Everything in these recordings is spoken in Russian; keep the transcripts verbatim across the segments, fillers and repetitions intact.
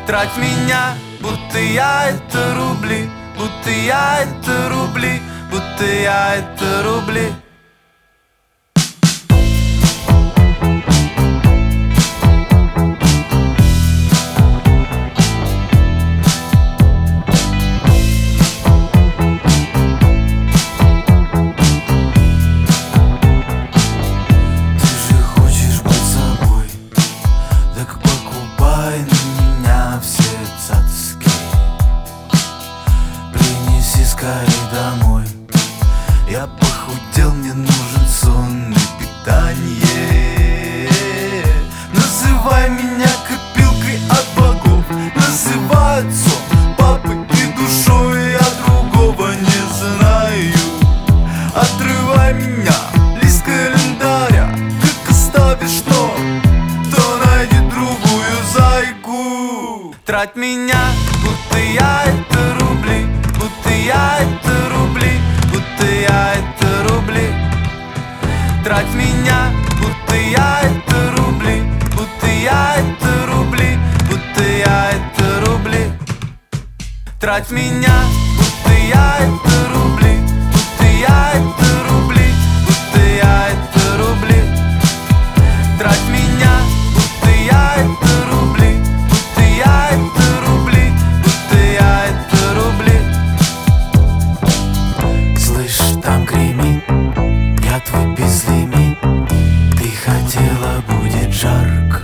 Трать меня, будто я это рубли, будто я это рубли, будто я это рубли. Скорей домой. Я похудел, мне нужен сон и питание. Называй меня копилкой от богов, называй отцом, папой и душой. Я другого не знаю. Отрывай меня, лист календаря. Как оставишь то, то найди другую зайку. Трать меня, будто я это рубли, будто я это рубли, будто я это рубли. Трать меня, будто я это рубли, будто я это рубли, будто я это рубли. Трать меня, будто я это рубли, будто я это рубли, будто я это рубли. Трать меня, будто я это рубли, будто я это рубли, будто я это рубли. Слышь, там гремит, я твой безлимит. Ты хотела, будет жарко.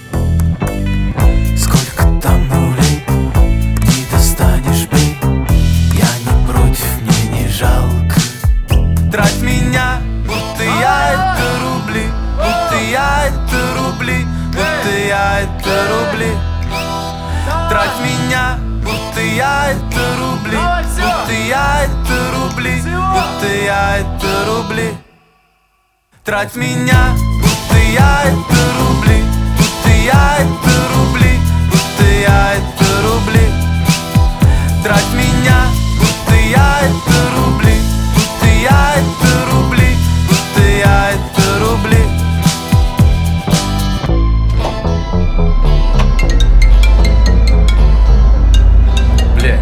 Сколько там нулей, не достанешь, бей. Я не против, мне не жалко. Трать меня, будто я это рубли, будто я это рубли, будто я это рубли. Трать меня, будто я это рубли, будто я это рубли, будто я это рубли. Трать меня, будто я это рубли, будто я это рубли, будто я это рубли. Трать меня, будто я это рубли, будто я это рубли, будто я это рубли. Бля.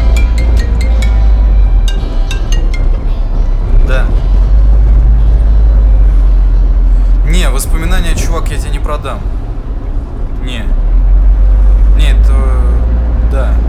Да. Не, воспоминания, чувак, я тебе не продам. Не. Не, это... Да.